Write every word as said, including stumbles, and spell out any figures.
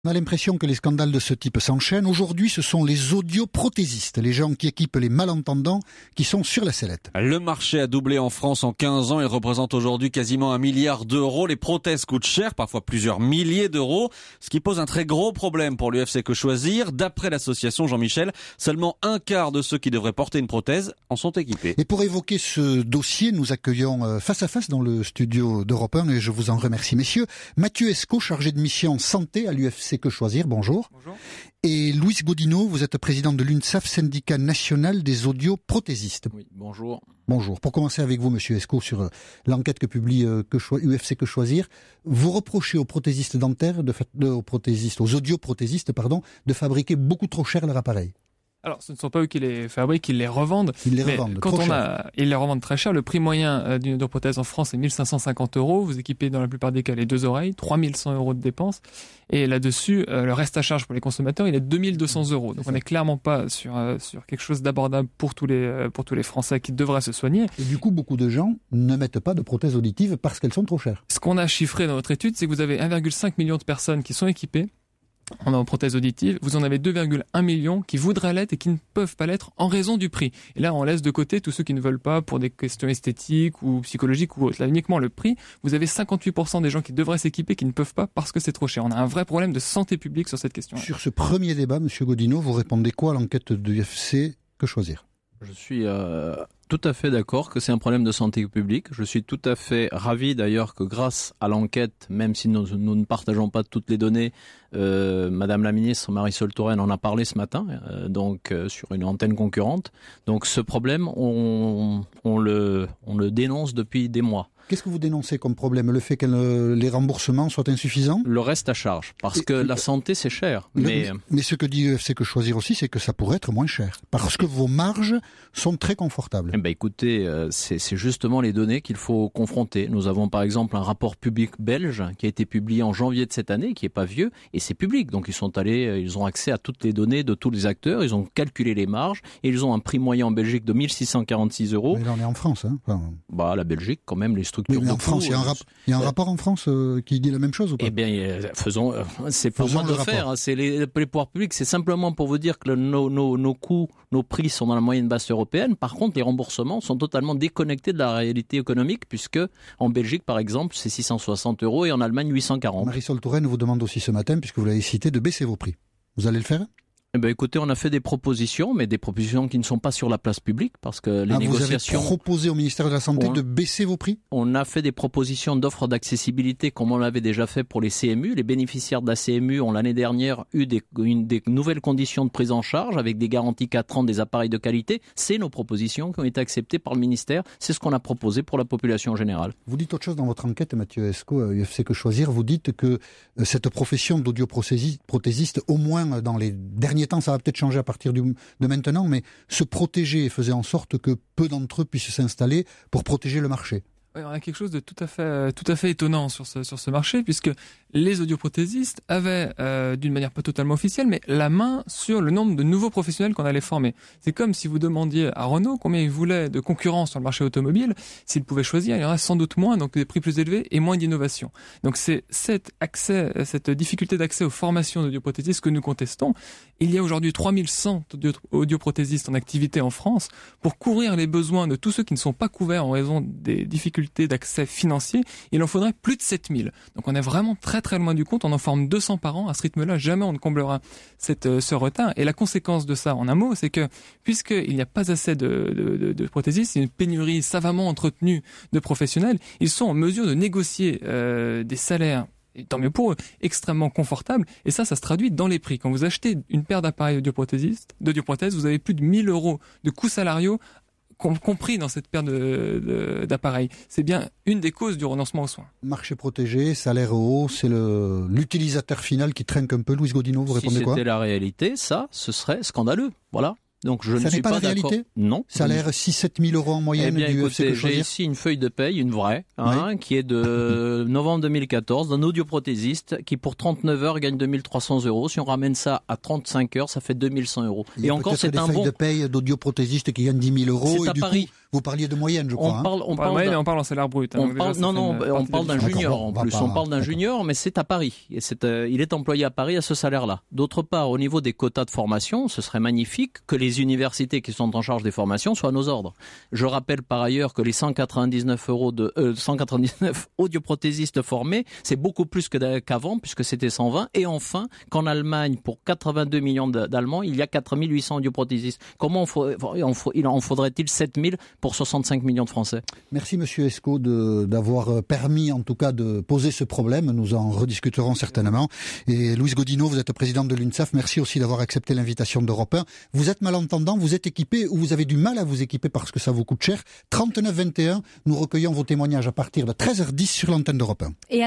On a l'impression que les scandales de ce type s'enchaînent. Aujourd'hui, ce sont les audioprothésistes, les gens qui équipent les malentendants, qui sont sur la sellette. Le marché a doublé en France en quinze ans. Il représente aujourd'hui quasiment un milliard d'euros. Les prothèses coûtent cher, parfois plusieurs milliers d'euros, ce qui pose un très gros problème pour l'U F C Que Choisir. D'après l'association Jean-Michel, seulement un quart de ceux qui devraient porter une prothèse en sont équipés. Et pour évoquer ce dossier, nous accueillons face à face dans le studio d'Europe un, et je vous en remercie, messieurs, Mathieu Escaut, chargé de mission santé à l'U F C Que Choisir, bonjour. Bonjour. Et Louis Godino, vous êtes président de l'UNSAF, syndicat national des audioprothésistes. Oui, bonjour. Bonjour. Pour commencer avec vous, monsieur Escaut, sur l'enquête que publie que Cho- U F C Que Choisir, vous reprochez aux prothésistes dentaires, de, de, aux prothésistes, aux audioprothésistes, pardon, de fabriquer beaucoup trop cher leur appareil. Alors, ce ne sont pas eux qui les fabriquent, ils les revendent. Ils les mais revendent quand trop on cher. a, ils les revendent très cher. Le prix moyen euh, d'une audioprothèse en France est mille cinq cent cinquante euros. Vous équipez dans la plupart des cas les deux oreilles, trois mille cent euros de dépenses. Et là-dessus, euh, le reste à charge pour les consommateurs, il est deux mille deux cents euros. Donc, on n'est clairement pas sur euh, sur quelque chose d'abordable pour tous les euh, pour tous les Français qui devraient se soigner. Et du coup, beaucoup de gens ne mettent pas de prothèses auditives parce qu'elles sont trop chères. Ce qu'on a chiffré dans notre étude, c'est que vous avez un virgule cinq million de personnes qui sont équipées en prothèse auditive, vous en avez deux virgule un million qui voudraient l'être et qui ne peuvent pas l'être en raison du prix. Et là, on laisse de côté tous ceux qui ne veulent pas pour des questions esthétiques ou psychologiques ou autres. Là, uniquement le prix, vous avez cinquante-huit pour cent des gens qui devraient s'équiper qui ne peuvent pas parce que c'est trop cher. On a un vrai problème de santé publique sur cette question. Sur ce premier débat, monsieur Godino, vous répondez quoi à l'enquête de l'U F C Que Choisir ? Je suis euh, tout à fait d'accord que c'est un problème de santé publique. Je suis tout à fait ravi d'ailleurs que grâce à l'enquête, même si nous, nous ne partageons pas toutes les données, euh, Madame la ministre Marisol Touraine en a parlé ce matin, euh, donc euh, sur une antenne concurrente. Donc ce problème, on, on, le, on le dénonce depuis des mois. Qu'est-ce que vous dénoncez comme problème ? Le fait que euh, les remboursements soient insuffisants ? Le reste à charge, parce Et, que euh, la santé c'est cher. Le, mais... mais ce que dit U F C Que Choisir aussi, c'est que ça pourrait être moins cher. Parce que vos marges sont très confortables. Eh ben écoutez, euh, c'est, c'est justement les données qu'il faut confronter. Nous avons par exemple un rapport public belge qui a été publié en janvier de cette année, qui est pas vieux, et c'est public. Donc ils sont allés, ils ont accès à toutes les données de tous les acteurs, ils ont calculé les marges, et ils ont un prix moyen en Belgique de mille six cent quarante-six euros. Mais là on est en France. Hein. Enfin... Bah la Belgique quand même, les structures mais, mais en de France, coûts, il y a un, rap- il y a un euh, rapport en France euh, qui dit la même chose ou pas ? Eh bien, euh, faisons, euh, c'est pas Faisons moi de le le faire, rapport. hein, c'est les, les pouvoirs publics, c'est simplement pour vous dire que le, nos, nos, nos coûts, nos prix sont dans la moyenne basse européenne. Par contre, les remboursements sont totalement déconnectés de la réalité économique, puisque en Belgique, par exemple, c'est six cent soixante euros et en Allemagne, huit cent quarante. Marisol Touraine vous demande aussi ce matin, puisque vous l'avez cité, de baisser vos prix. Vous allez le faire ? Eh ben, écoutez, on a fait des propositions, mais des propositions qui ne sont pas sur la place publique, parce que les ah, négociations... Vous avez proposé au ministère de la Santé on... de baisser vos prix ? On a fait des propositions d'offres d'accessibilité, comme on l'avait déjà fait pour les C M U. Les bénéficiaires de la C M U ont l'année dernière eu des, une, des nouvelles conditions de prise en charge, avec des garanties quatre ans, des appareils de qualité. C'est nos propositions qui ont été acceptées par le ministère. C'est ce qu'on a proposé pour la population générale. Vous dites autre chose dans votre enquête, Mathieu Escaut, à U F C Que Choisir. Vous dites que cette profession d'audioprothésiste, au moins dans les derniers temps, ça va peut-être changer à partir du, de maintenant, mais se protéger faisait en sorte que peu d'entre eux puissent s'installer pour protéger le marché. Oui, on a quelque chose de tout à fait, tout à fait étonnant sur ce, sur ce marché, puisque les audioprothésistes avaient, euh, d'une manière pas totalement officielle, mais la main sur le nombre de nouveaux professionnels qu'on allait former. C'est comme si vous demandiez à Renault combien il voulait de concurrence sur le marché automobile. S'il pouvait choisir, il y en aurait sans doute moins, donc des prix plus élevés et moins d'innovation. Donc c'est cet accès, cette difficulté d'accès aux formations d'audioprothésistes que nous contestons. Il y a aujourd'hui trois mille cent audioprothésistes en activité en France pour couvrir les besoins de tous ceux qui ne sont pas couverts en raison des difficultés d'accès financier. Il en faudrait plus de sept mille. Donc on est vraiment très très loin du compte. On en forme deux cents par an. À ce rythme-là, jamais on ne comblera cette, euh, ce retard. Et la conséquence de ça, en un mot, c'est que puisqu'il n'y a pas assez de, de, de, de prothésistes, une pénurie savamment entretenue de professionnels, ils sont en mesure de négocier euh, des salaires, et tant mieux pour eux, extrêmement confortable. Et ça, ça se traduit dans les prix. Quand vous achetez une paire d'appareils audioprothésistes, d'audioprothèses, vous avez plus de mille euros de coûts salariaux compris dans cette paire de, de, d'appareils. C'est bien une des causes du renoncement aux soins. Marché protégé, salaire haut, c'est le, l'utilisateur final qui trinque un peu. Louis Godino, vous si répondez quoi ? Si c'était la réalité, ça, ce serait scandaleux. Voilà. Donc je ça ne suis pas, pas la d'accord. réalité. Non. Ça a l'air six sept mille euros en moyenne eh bien, du écoutez, U F C Que j'ai Choisir. ici une feuille de paye, une vraie, hein, oui. qui est de novembre deux mille quatorze, d'un audioprothésiste qui pour trente-neuf heures gagne deux mille trois cents euros. Si on ramène ça à trente-cinq heures, ça fait deux mille cent euros. Il y a et encore, c'est des un feuilles bon. de paye d'audioprothésistes qui gagnent dix mille euros. C'est et à du Paris. Coup, vous parliez de moyenne, je crois. On parle, on on parle, parle, on parle en salaire brut. Hein, on donc parle, déjà, non, non, on parle d'un junior en plus. Pas, on parle d'un junior, mais c'est à Paris. Et c'est, euh, il est employé à Paris à ce salaire-là. D'autre part, au niveau des quotas de formation, ce serait magnifique que les universités qui sont en charge des formations soient à nos ordres. Je rappelle par ailleurs que les cent quatre-vingt-dix-neuf euros de euh, cent quatre-vingt-dix-neuf audioprothésistes formés, c'est beaucoup plus que qu'avant puisque c'était cent vingt. Et enfin, qu'en Allemagne, pour quatre-vingt-deux millions d'Allemands, il y a quatre mille huit cents audioprothésistes. Comment on faut, on faut, il en faudrait-il sept mille pour soixante-cinq millions de Français? Merci Monsieur Escaut de, d'avoir permis en tout cas de poser ce problème. Nous en rediscuterons certainement. Et Louise Godino, vous êtes présidente de l'UNSAF. Merci aussi d'avoir accepté l'invitation d'Europe un. Vous êtes malentendant, vous êtes équipé ou vous avez du mal à vous équiper parce que ça vous coûte cher. trente-neuf vingt et un, nous recueillons vos témoignages à partir de treize heures dix sur l'antenne d'Europe un. Et